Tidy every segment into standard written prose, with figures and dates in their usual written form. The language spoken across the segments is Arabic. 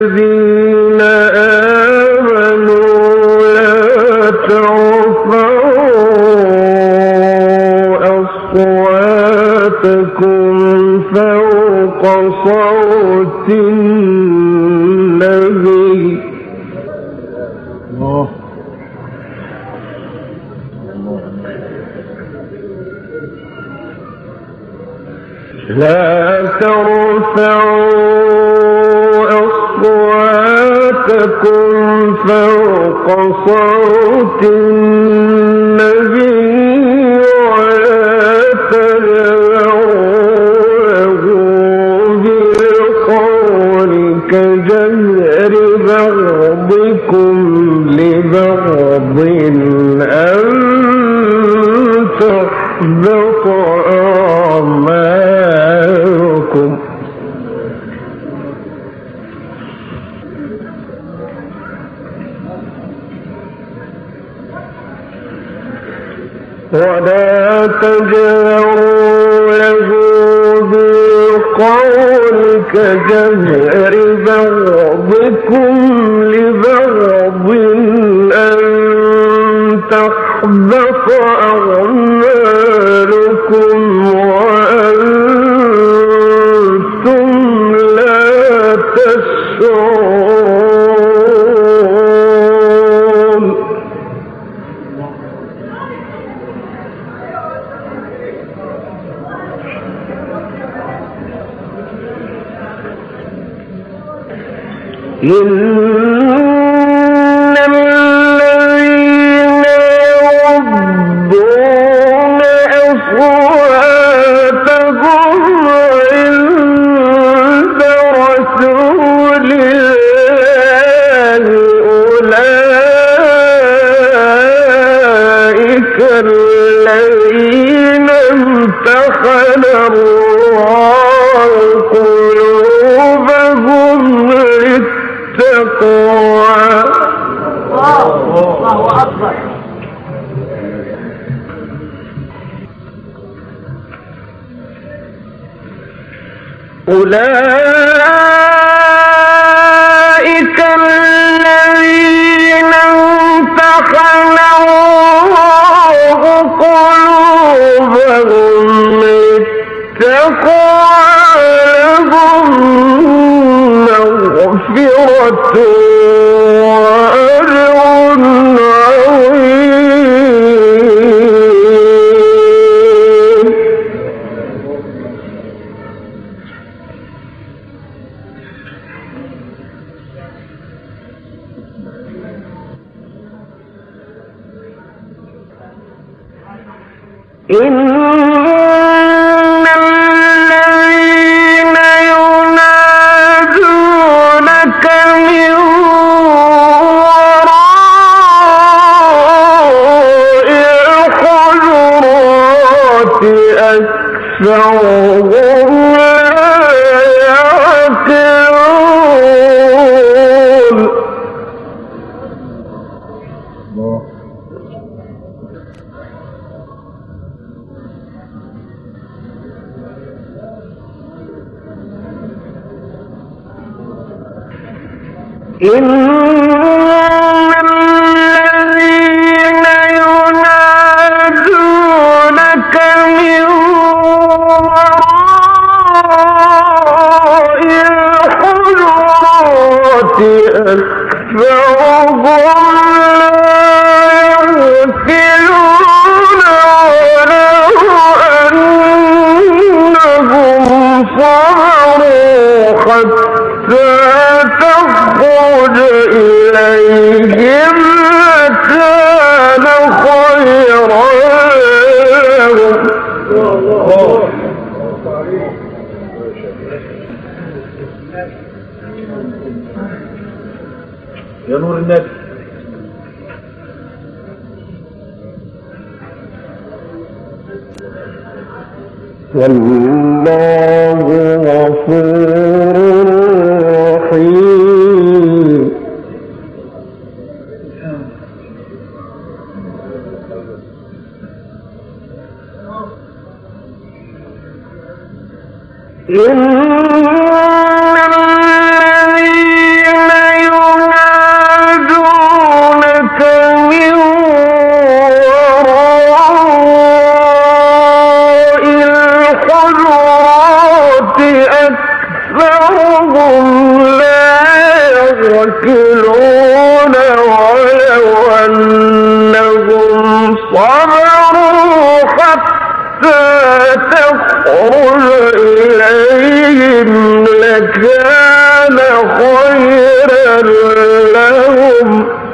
الذين آمنوا لا ترفعوا أصواتكم فوق صوت النبي لا ترفعوا أصواتكم فوق صوت النبي ولا تجهروا بالقول كجهر بعضكم لبعض أن تحبط أعمالكم ولا تجهروا له بالقول كجهر بعضكم لبعض أن تحبط أعمالكم وأنتم لا تشعرون إن الذين يغضون أصواتهم عند رسول الله أولئك الذين امتحن الله قلوبهم للتقوى الله أكبر أولئك الذين امتحن الله قلوبهم للتقوى لهم مغفرة وأجر عظيم إن الذين ينادونك من وراء الحجرات أكثرهم لا يعقلون إن الذين ينادونك من وراء الحجرات أكثرهم لا يعقلون ولو أنهم صبروا حتى تخرج إليهم لكان خيرا لهم يا نور النبي والله غفور رحيم إن الذين يعقلون ولو أنهم صبروا حتى تخرج إليهم لكان خيرا لهم.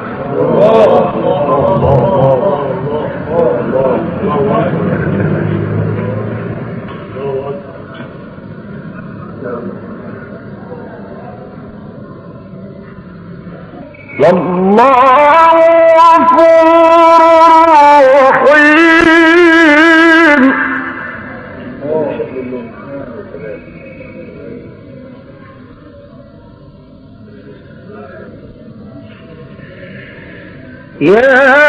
والله غفور رحيم. يا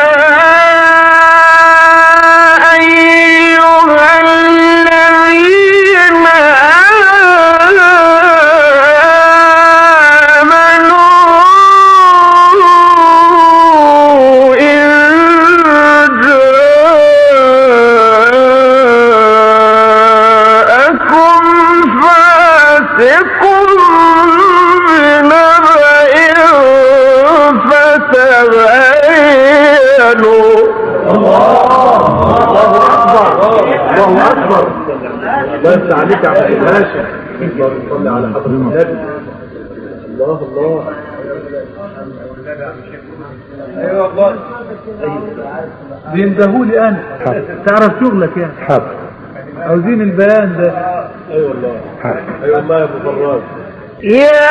بس عليك يا عبد الباشا. الله صلي على حضرة النبي. الله الله. ايوه والله بيندهولي انا. تعرف شغلك يعني. حاضر. عاوزين البيان ده. ايوه والله. ايوه والله يا ابو فراج. يا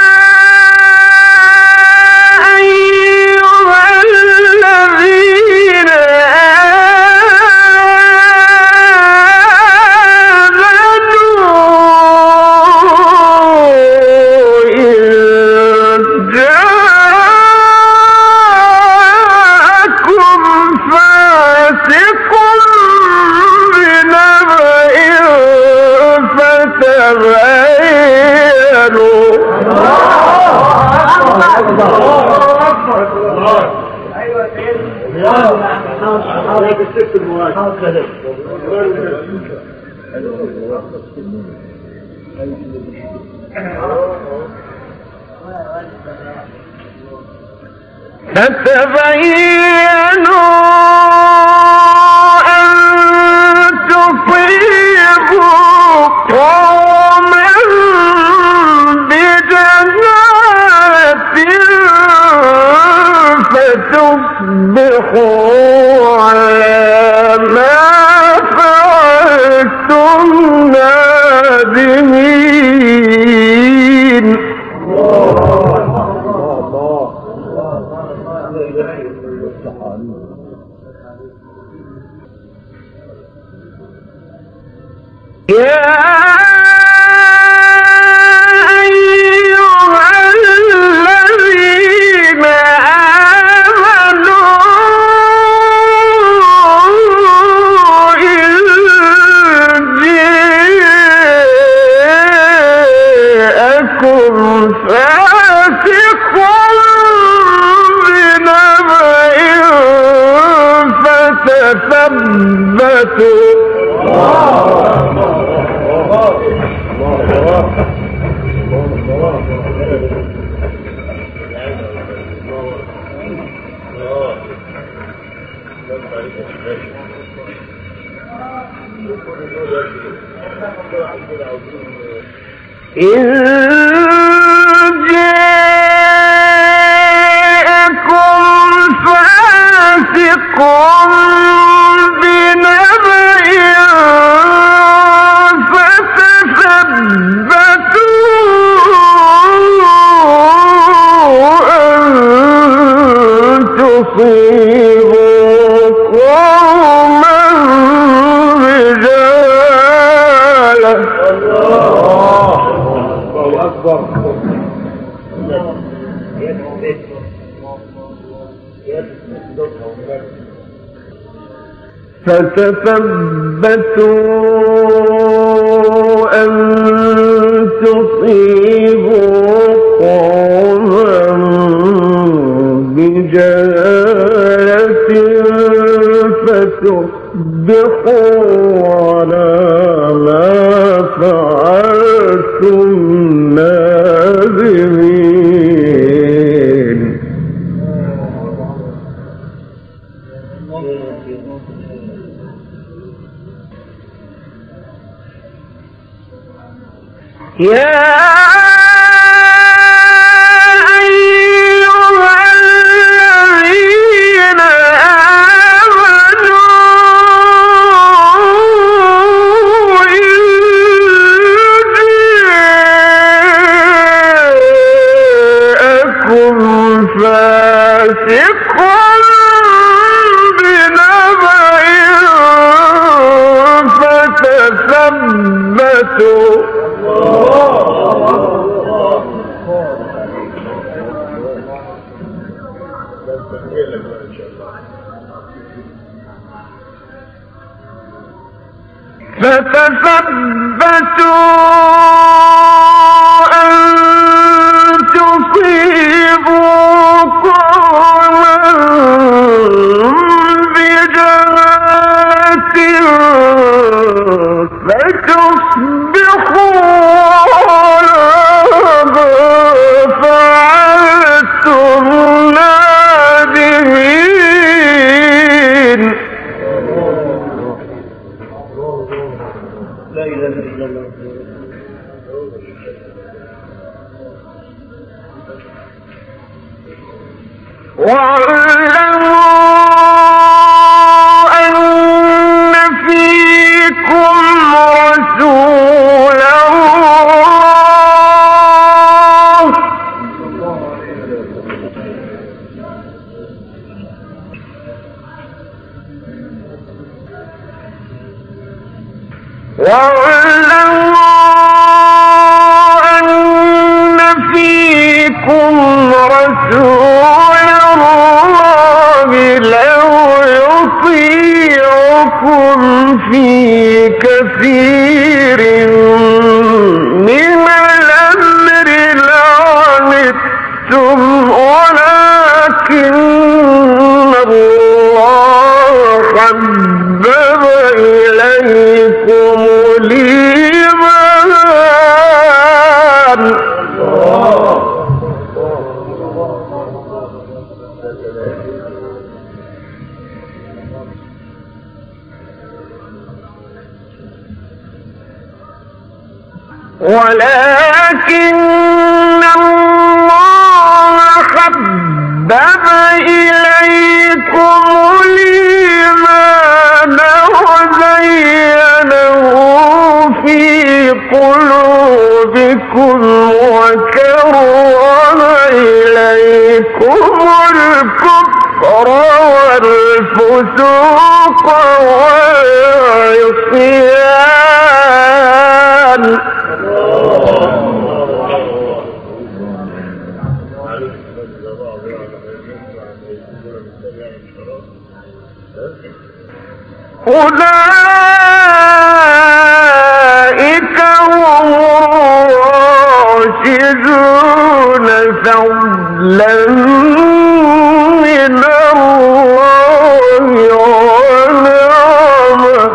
أيها الذين فتبينوا أن تصيبوا قوما بجهالة فتصبحوا على ما فعلتم نادمين. يا أيها الذين آمنوا إن جاءكم فاسق بنبأ فتثبتوا. إن جاءكم فاسق بنبأ فتثبتوا أن تصيبوا قوما بجهالة. الله أكبر. فتثبتوا أن تصيبوا قوما بجهالة فتصبحوا على ما فعلتم نادمين. ولكن الله حبب إليكم الإيمان وزينه في قلوبكم وكره إليكم الكفر والفسوق والعصيان أولئك هم الراشدون فضلا من الله ونعمه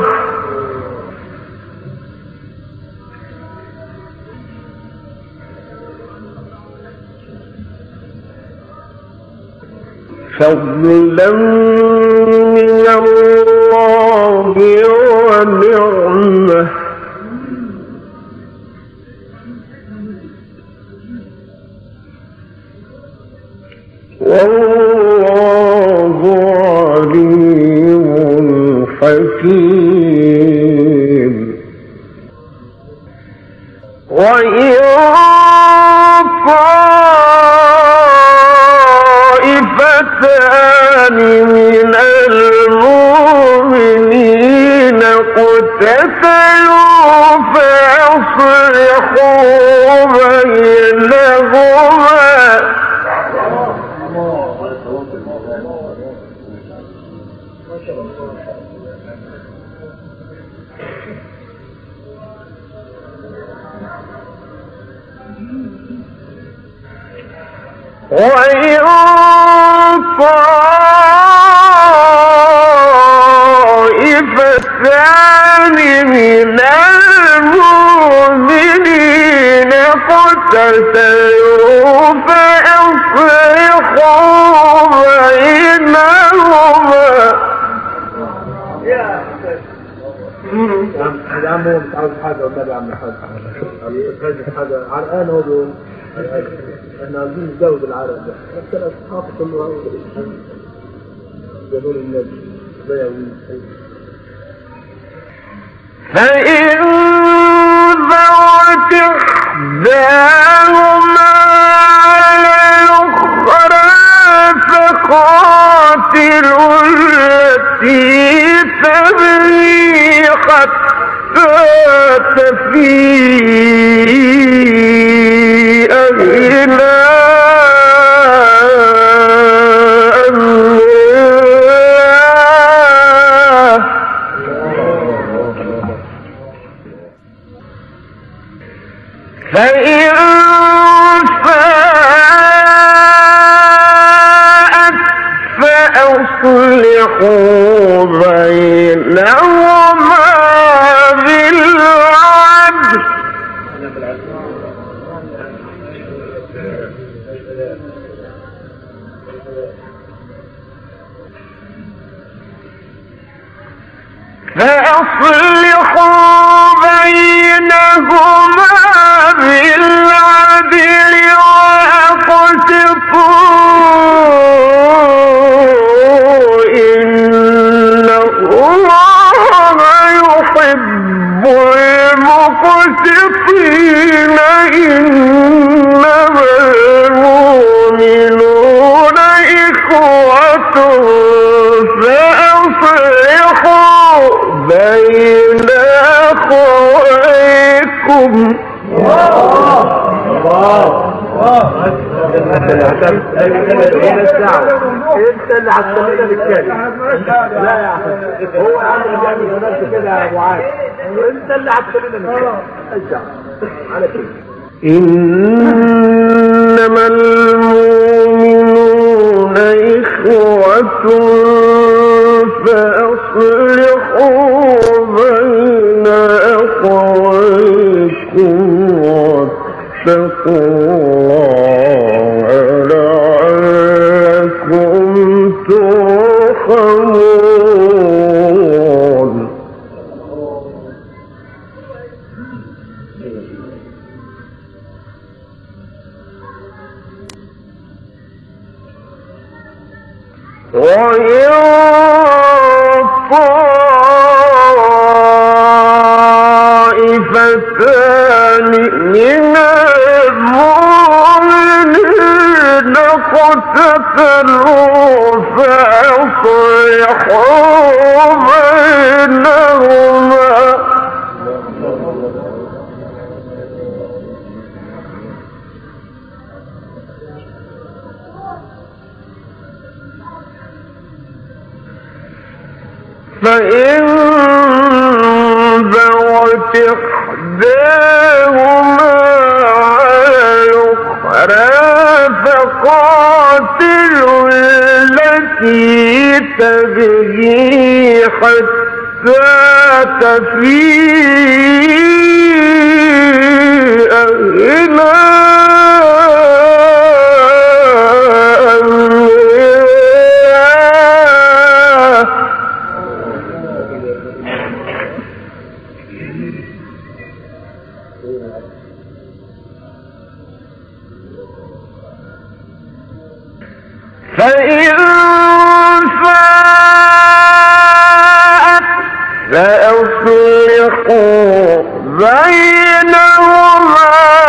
فضلا من الله ونعمه والله عليم حكيم وإن طائفتان من المؤمنين اقتتلوا فأصلحوا بينهما وإن طائفتان من المؤمنين اقتتلوا فأصلحوا بينهما عم هو مش عاوز حاجه والنبي عم حاج عايز حاجه عرقان هو بيقول احنا عايزين نتجوز العرق ده بس الاصحاب كله جابوا النبي زي فإن بغت إحداهما على الأخرى فقاتلوا التي تبغي حتى تفيء إلى فإن فاءت فأصلحوا بينهما بالعدل بينهما بالعدل وأقسطوا إن الله يحب المقسطين إنما المؤمنون إخوة فأصلحوا بين أخويكم انت اللي هتخلينا نتكلم لا يا اخي هو عامل بيعمل نفسه كده يا ابو عادل انت اللي هتخلينا نتكلم على كده إنما المؤمنون إخوة فأصلحوا بين أخويكم واتقوا الله لعلكم ترحمون وإن طائفتان من المؤمنين اقتتلوا فأصلحوا بينهما فإن بغت إحداهما على الأخرى فقاتلوا التي تبغي حتى تفيء إلى فإن فاءت فأصلحوا بينهما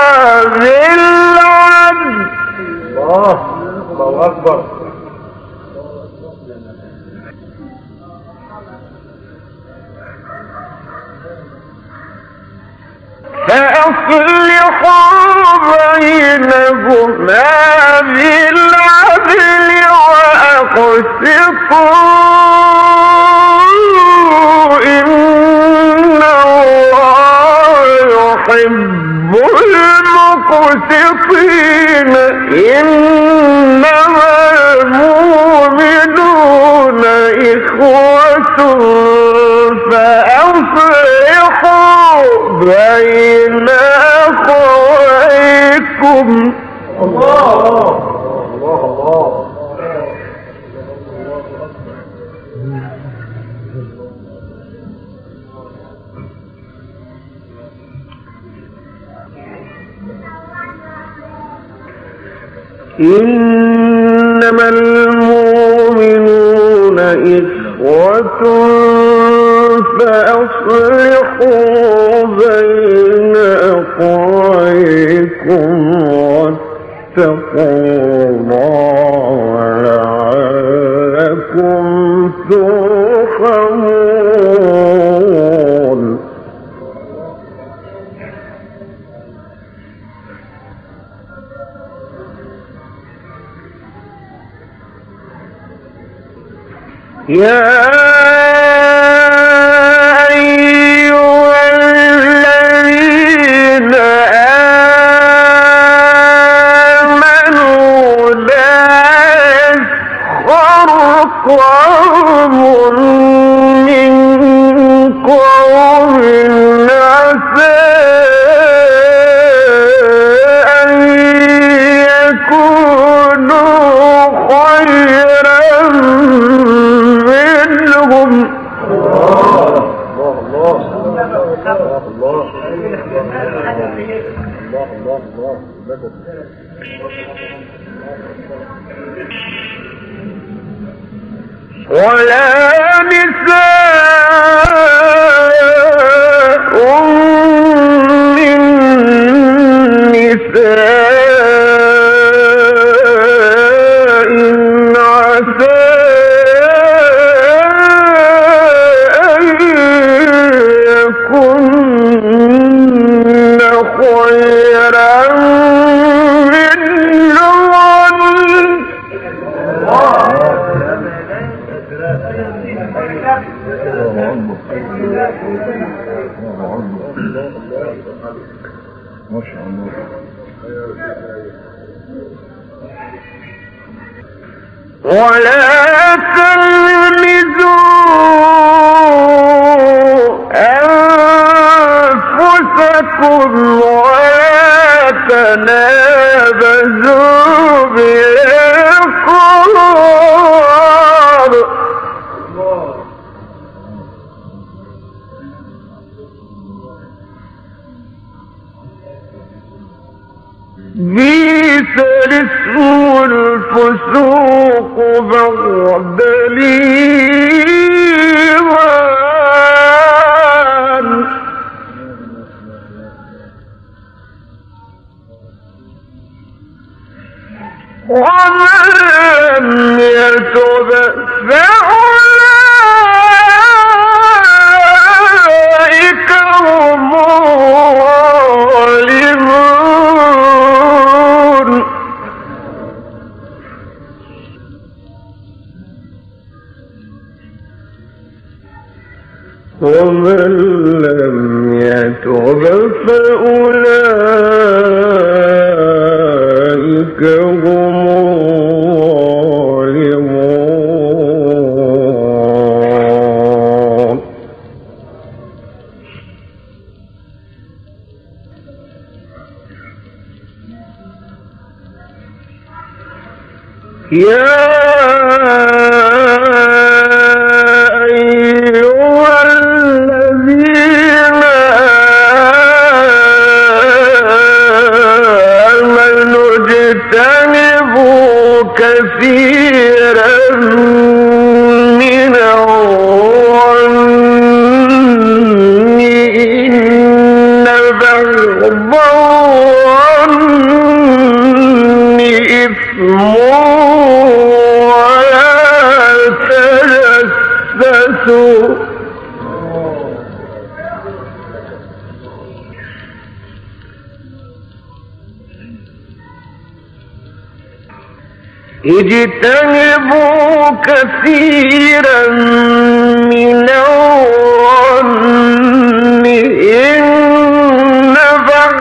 بالعدل الله أكبر فأصلحوا بينهما بالعدل وأقسطوا إن الله يحب المقسطين إنما المؤمنون إخوة فأصلحوا بين أخويكم الله إنما المؤمنون إخوة فأصلحوا بين أخويكم واتقوا الله لعلكم ترحمون. يا أيها الذين آمنوا لا يسخر قوم من قوم عسى أن يكونوا خيرا منهم. ولا نساء من نساء عسى أن يكن خيرا ما شاء الله. ولا تلمزوا أنفسكم ولا تنابزوا بالألقاب بئس الاسم الفسوق بعد الإيمان ومن لم يتب فأولئك هم الظالمون. ومن لم يتب فأولئك هم الظالمون. يا أيها الذين آمنوا اجتنبوا كثيرا من الظن إن بعض الظن إثم ولا تجسسوا اجتنبوا كثيرا من الظن إن بعض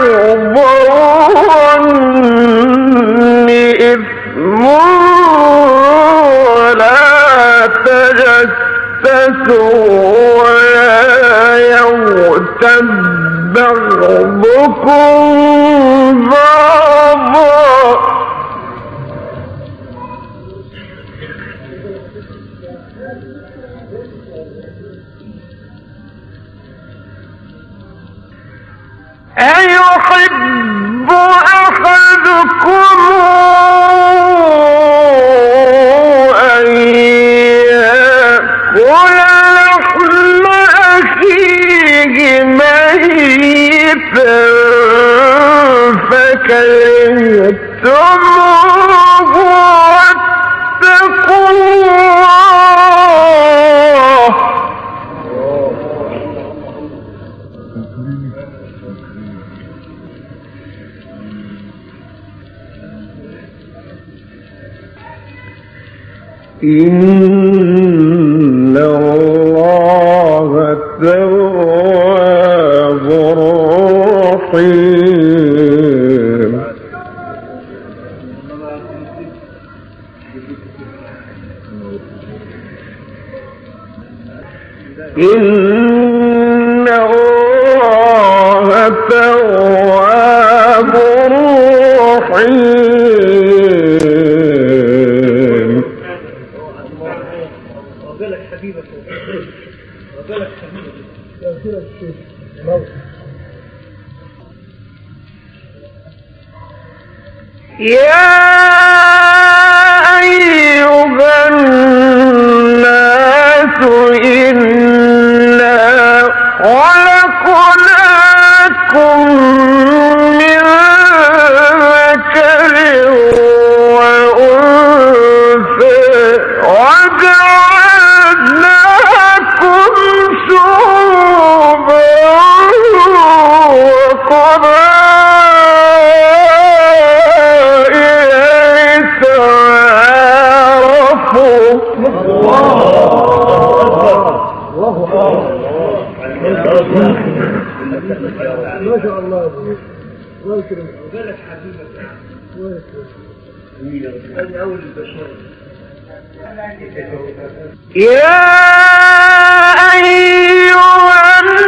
الظن إثم ولا تجسسوا ولا يغتب بعضكم بعضا أيحب أحدكم فكرهتموه واتقوا الله إن الله تواب رحيم إن الله تواب رحيم وقالك حبيبك يا أيها الناس إنا خلقناكم من ذكر وأنثى وجعلناكم شعوبا وقبائل تعارفوا ما شاء الله الله يكرمك وقالك حبيبك هذه أول البشر يا أيها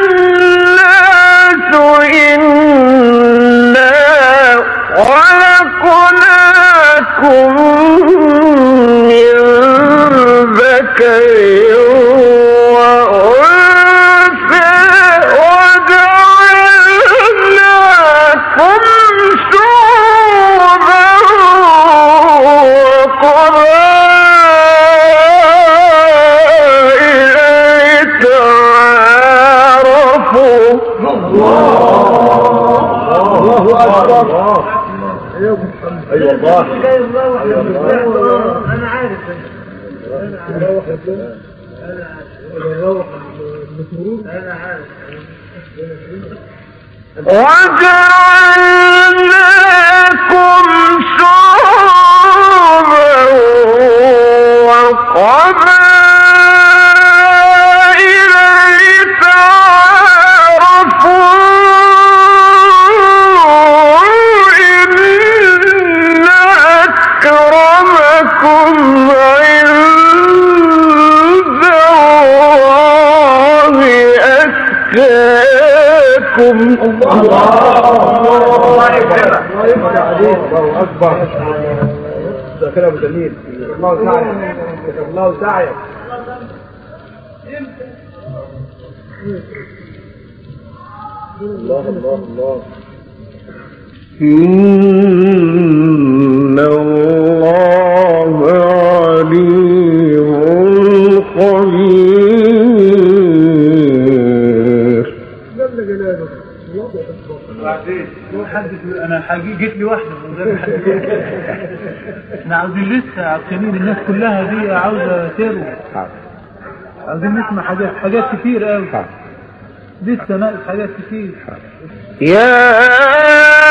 الناس إنا خلقناكم من ذكر وأنثى وجعلناكم شعوبا وقبائل تعارفوا الله أكبر أيوة الله أنا عارف أنا عارف وجعلناكم شعوبا وقبائل لتعارفوا إن أكرمكم عند الله أتقاكم. الله يكرمك الله أكبر ده كلام جميل الله سعيك الله سعيك الله الله الله إن الله عليم خبير. جل جلاله الله أكبر. حدث انا جيت لي واحده من غير حد. احنا عاوزين لسه عشان الناس كلها دي عاوزه تروي. عاوزين نسمع حاجات كتير قوي. لسه ناقص حاجات كتير. يا